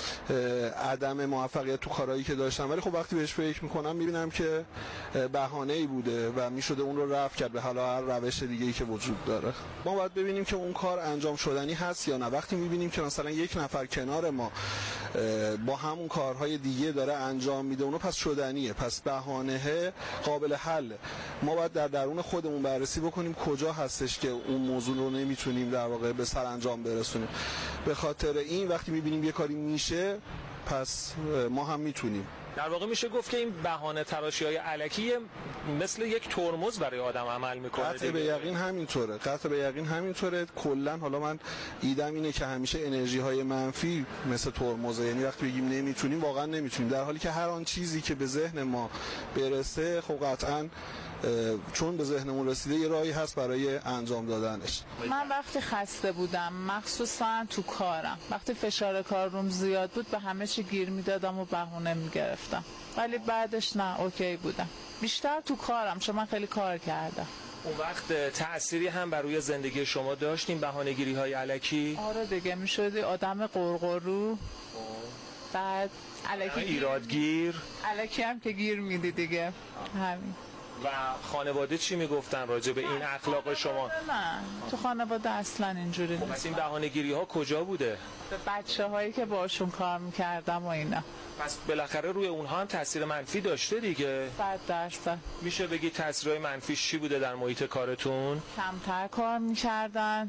عدم موفقیت تو کارهایی که داشتم، ولی خب وقتی بهش فکر میکنم میبینم که بهانه‌ای بوده و میشده اون رو رفع کرد به حالا هر روش دیگه‌ای که وجود داره. ما باید ببینیم که اون کار انجام شدنی هست یا نه. وقتی میبینیم که مثلا یک نفر کنار ما با همون کارهای دیگه داره انجام میده اونو، پس شدنیه، پس بهانه قابل حل. ما باید در درون خودمون بررسی بکنیم کجا هستش که اون موضوع رو نمیتونیم در واقع به سرانجام برسونیم. به خاطر این وقتی میبینیم یه کاری میشه پس ما هم میتونیم. در واقع میشه گفت که این بهانه تراشی‌های الکی مثل یک ترمز برای آدم عمل میکنه. قطع به یقین همینطوره، قطع به یقین همینطوره. کلا حالا من ایدم اینه که همیشه انرژی های منفی مثل ترمزه، یعنی وقتی بگیم نمیتونیم واقعا نمیتونیم، در حالی که هر آن چیزی که به ذهن ما برسه خب قطعا چون به ذهنمون رسیده یه راهی هست برای انجام دادنش. من وقتی خسته بودم مخصوصا تو کارم، وقتی فشار کار روم زیاد بود به همه چی گیر میدادم و بهونه میگرفتم، ولی بعدش نه، اوکی بودم، بیشتر تو کارم چون من خیلی کار کردم. اون وقت تأثیری هم بر روی زندگی شما داشتیم بهانه‌گیری‌های الکی؟ آره دیگه، میشدی آدم قرقرو، بعد الکی ایرادگیر، الکی هم که گیر میدی دیگه. همین. و خانواده چی میگفتن راجع به این اخلاق شما؟ نه تو خانواده اصلا اینجوری نیست. پس این بهانه‌گیری ها کجا بوده؟ به بچه هایی که باشون کار میکردم و اینا. پس بالاخره روی اونها هم تاثیر منفی داشته دیگه؟ 100%. میشه بگی تاثیرهای منفیش چی بوده در محیط کارتون؟ کمتر کار میکردن،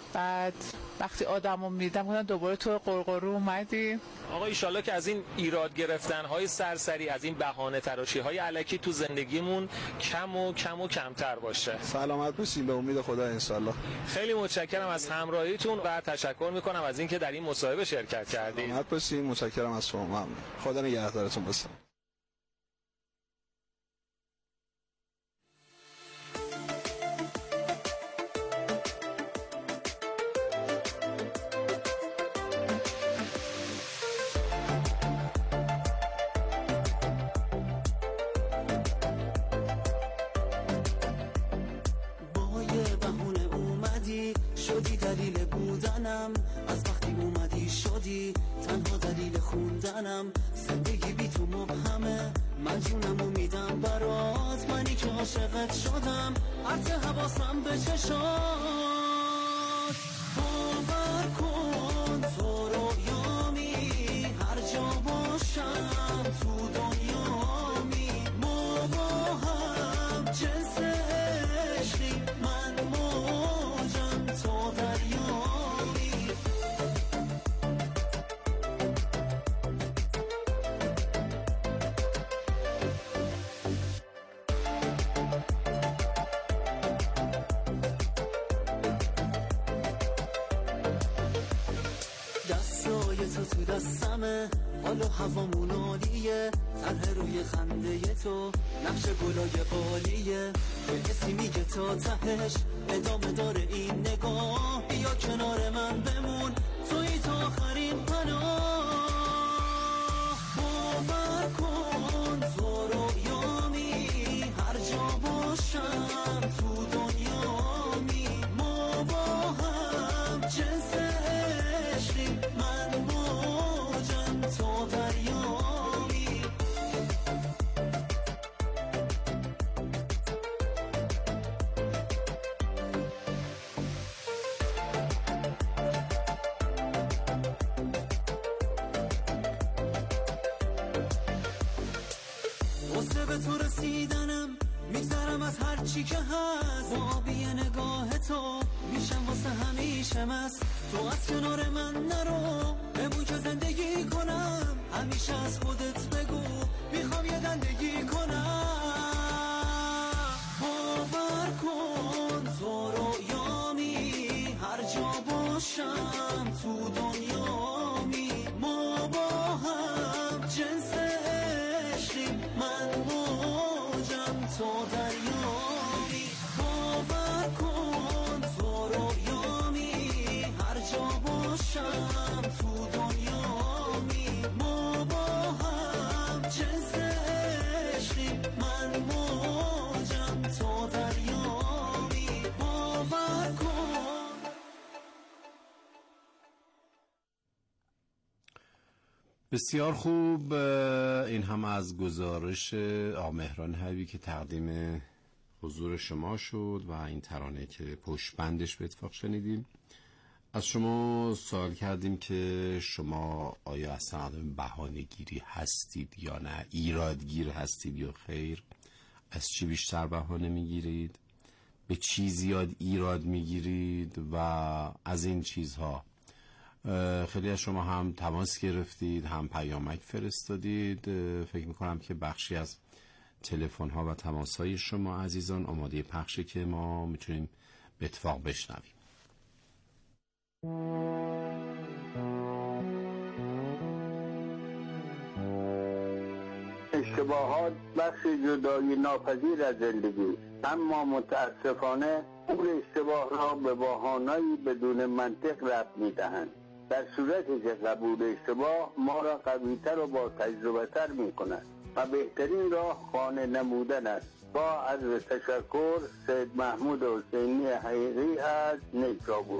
بعد وقتی آدمو میدم گفتن دوباره تو قرقرو اومدی. آقا ایشالله که از این ایراد گرفتن‌های سرسری، از این بهانه تراشی‌های الکی تو زندگیمون کم و کمتر باشه. سلامت باشین، به امید خدا انشالله. خیلی متشکرم از همراهیتون و تشکر میکنم از اینکه در این مصاحبه شرکت کردید. سلامت باشین، متشکرم از شما. ممنون. خدا نگهدارتون باشه. شدی دلیل بودنم، از وقتی اومدی شدی تنها دلیل خوندنم. زندگی بی تو مبهمه، من جونمو میدم برات، منی که عاشقت شدم، عرض حواسم به چشات. باور کن تو رویامی، هر جا باشم تو دنیامی. ما با هم جنس عشقی، من موجم تو دریامی. دستای تو دستمه، حال و هوامون عالیه، طرح روی خنده تو نقش گلای قالیه. یه کسی میگه تا تهش ادامه داره این نگاه، بیا کنار من بمون، توی تا آخرین پناه. باور کن تو رویامی، هر جا باشم تو دنیامی. ما با هم جنس عشقی، من موجم تو دریامی. واسه به تو رسیدنم میگذرم از هر چی که هست، آبی نگاه تو میشم واسه همیشه مست. تو از کنار من نرو، بمون که زندگی کنم، همیشه از خودت بگو میخوام یه زندگی کنم. باور کن تو رویامی، هر جا باشم تو دنیامی. ما با هم جنس عشقی، من موجم تو دریامی. باور کن تو رویامی، هر جا باشم تو دنیامی. ما با هم جنس عشقی، من موجم تو دریامی. باور کن. بسیار خوب. این هم از گزارش مهران حبیبی که تقدیم حضور شما شد و این ترانه که پشت بندش به اتفاق شنیدیم. از شما سوال کردیم که شما آیا اصلا آدم بهانه‌گیری هستید یا نه، ایرادگیر هستید یا خیر، از چی بیشتر بهانه میگیرید، به چی زیاد ایراد میگیرید و از این چیزها. خیلی از شما هم تماس گرفتید، هم پیامک فرستادید. فکر میکنم که بخشی از تلفن ها و تماس های شما عزیزان آماده پخشه که ما میتونیم به اتفاق بشنویم. اشتباهات بخش جدایی ناپذیر از زندگی، اما متاسفانه اون اشتباه را به بهانه‌ای بدون منطق ربط می‌دهند. در صورتی که قبول اشتباه ما را قوی‌تر و با تجربه‌تر می‌کند و بهترین راه خانه نمودن است. با عرض تشکر، سید محمود حسینی حقیقی از نیشابور.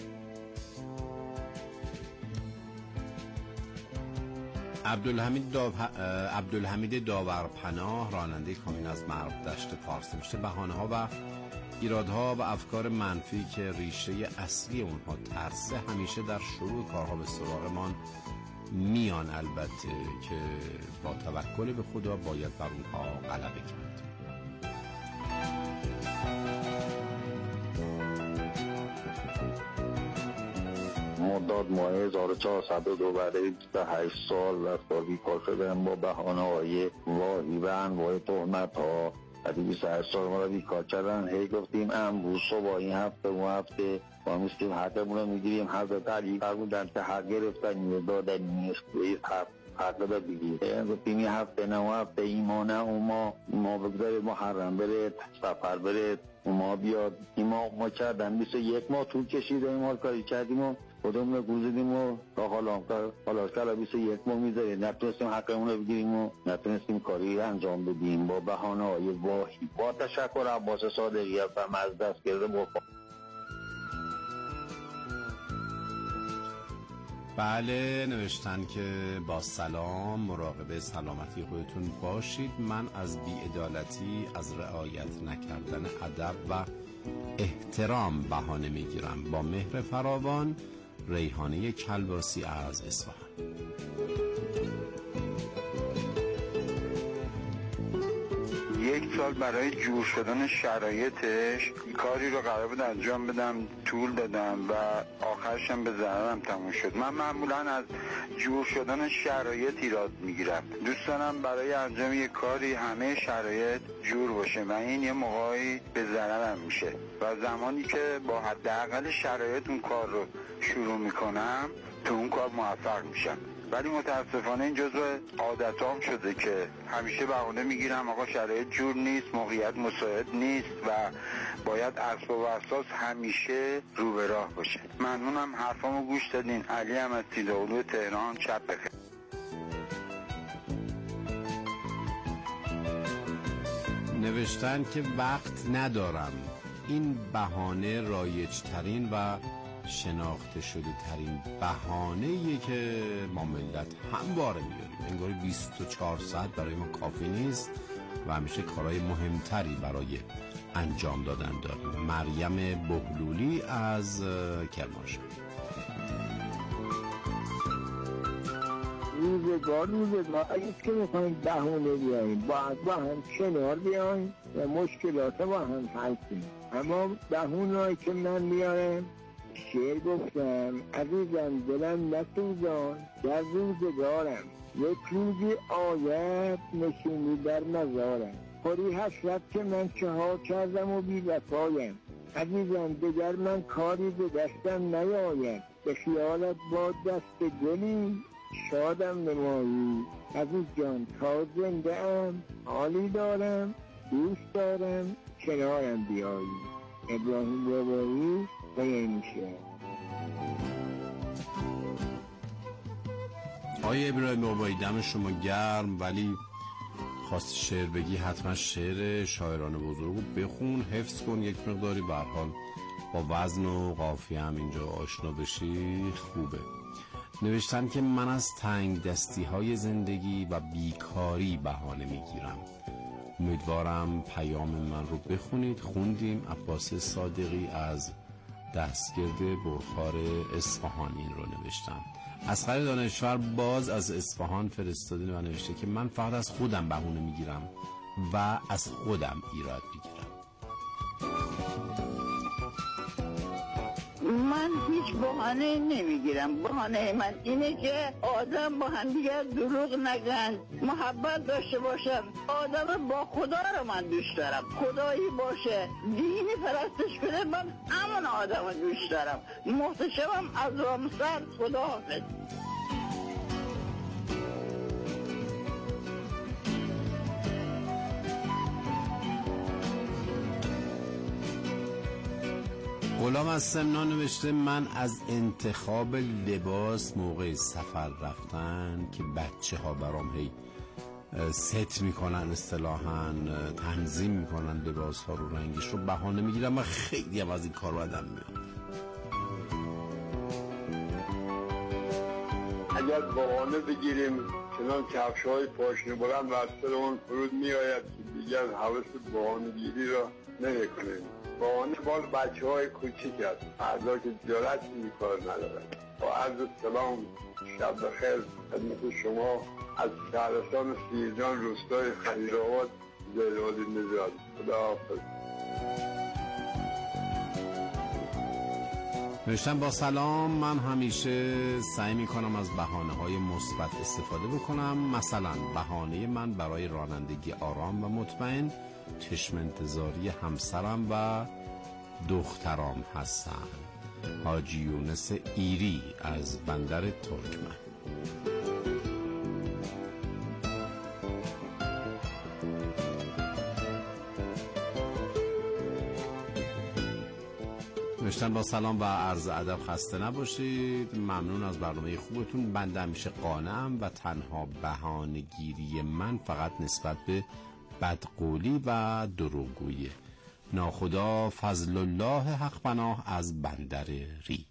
عبدالحمید داورپناه، راننده کامیون از مرو دشت فارس، نوشته بهانه‌ها و ایرادها و افکار منفی که ریشه اصلی اونها ترسه همیشه در شروع کارها به سراغمان میان، البته که با توکل به خدا باید بر اونها غلبه کرد. مرداد ماه 1402 برای 28 سال و بیکار شدم با بهانه‌های واهی و انواع تهمت‌ها. بعد 28 سال ما رو بیکار کردن. هی گفتیم امروز صبح این هفته و هفته ما میستیم حقمون رو میگیریم. حضرت علی فرمودن که حق گرفتن دادن نیست، حق داد بگیر. گفتیم این هفته نه و هفته ایمانه ما بگذاره محرم برید، سفر برید، ما بیاد. این ما کردن 21 ماه طول کشید. این ما کاری کردیم و خودمون رو گوزیدیم و تا حالا 21 ماه میذاره نتونستیم حقمون رو بگیریم و نتونستیم کاری انجام بدیم با بهانه‌های واهی. با تشکر عباس صادقی هستم از دستگرد وفا. بله، نوشتن که با سلام، مراقب سلامتی خودتون باشید. من از بی‌عدالتی، از رعایت نکردن ادب و احترام بهانه میگیرم. با مهر فراوان، ریحانه کلباسی از اصفهان. یک سال برای جور شدن شرایطش کاری رو قرار بود انجام بدم، طول دادم و آخرشم به ضررم تموم شد. من معمولا از جور شدن شرایط ایراد میگیرم. دوست دارم برای انجام یک کاری همه شرایط جور باشه و این یه موقعی به ضررم میشه و زمانی که با حداقل شرایط اون کار رو شروع میکنم تو اون کار موفق میشم. ولی متاسفانه این جزو عادتام شده که همیشه بهانه میگیرم آقا شرایط جور نیست، موقعیت مساعد نیست و باید اسباب و اساس همیشه رو به راه باشه. ممنونم حرفامو گوش دادین. علی احمد سیداولو تهران. شب بخیر. نوشتن که وقت ندارم. این بهانه رایج ترین و شناخته شده ترین بهانه‌ایه که ما ملت همواره میاریم. انگار 24 ساعت برای ما کافی نیست و همیشه کارهای مهمتری برای انجام دادن داریم. مریم بهلولی از کرمانشاه. روزگار اگه که میخوایم بهونه بیاییم با هم کنار بیاییم و مشکلات با هم حل کنیم. اما بهونه‌ای که من میارم شعر گفتم عزیزم دلم نسوزان در روزگارم، یک روزی آید نشونی در مزارم، خوری حسرت که من چه ها کردم و بی وفایم، عزیزم دگر من کاری به دستم نیاید، به خیالت با دست گلی شادم نمایی، عزیز جان تا زنده ام حالی دارم دوست دارم کنارم بیایی. ابراهیم بابایی میشه. آقای ابراهیم بابایی دم شما گرم، ولی خواست شعر بگی حتما شعر شاعران بزرگو بخون، حفظ کن یک مقداری، به هر حال با وزن و قافیه هم اینجا آشنا بشی خوبه. نوشتن که من از تنگ دستی های زندگی و بیکاری بهانه میگیرم. امیدوارم پیام من رو بخونید. خوندیم. عباس صادقی از دستگرد برخار اصفهان این رو نوشتم. اصغر دانشور باز از اصفهان فرستاده و نوشته که من فقط از خودم بهونه میگیرم و از خودم ایراد میگیرم. من هیچ بهانه نمیگیرم. بهانه من اینه که آدم با هم دیگر دروغ نگن، محبت داشته باشن. آدم با خدا رو من دوست دارم. خدایی باشه، دینی پرستش کنه، من همون آدم رو دوست دارم. محتشمم از رامسر. خدا حافظ. غلام از سمنان نوشته من از انتخاب لباس موقع سفر رفتن که بچه ها برام هی ست میکنن، اصطلاحاً تنظیم میکنن لباس ها رو، رنگش رو بهانه میگیرم و خیلی هم از این کار بدم میاد. اگر بهانه بگیریم چنان کفش های پاشنه بلند و از سرمون فرود میآید که دیگر حوث بهانه گیری را نمی کنیم. بهانه باز بچه های کوچیک است، اعضا که جرأت این کار ندارد. با عرض سلام، شب بخیر خدمت شما از شهرستان سیرجان روستای خلیرآباد زیدعلی نژاد. خدا حافظ. نوشتم با سلام، من همیشه سعی میکنم از بهانه‌های مثبت استفاده بکنم. مثلا بهانه من برای رانندگی آرام و مطمئن چشم انتظاری همسرم و دخترام هستن. حاجی یونس ایری از بندر ترکمن. نوشتن با سلام و عرض ادب، خسته نباشید، ممنون از برنامه خوبتون. بنده همیشه قانعم و تنها بهانه‌گیری من فقط نسبت به بدقولی و دروغگویی. ناخدا فضل الله حق پناه از بندر ریگ.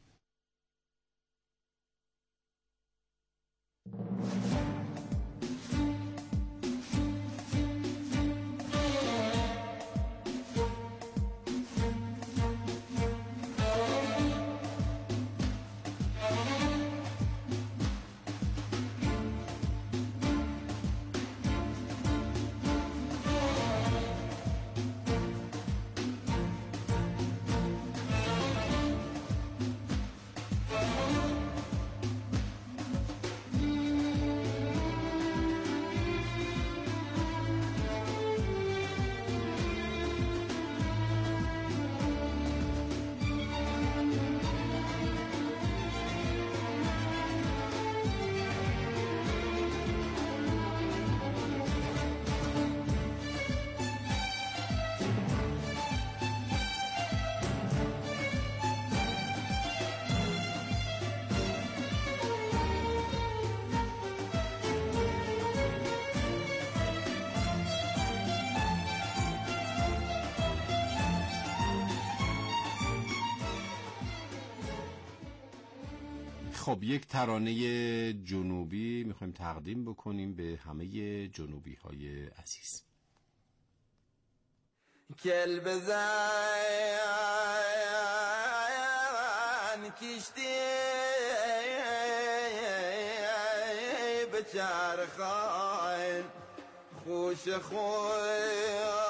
خب یک ترانه جنوبی میخوایم تقدیم بکنیم به همه جنوبی های عزیز. کل بزن کشتی بچرخان خوش خوش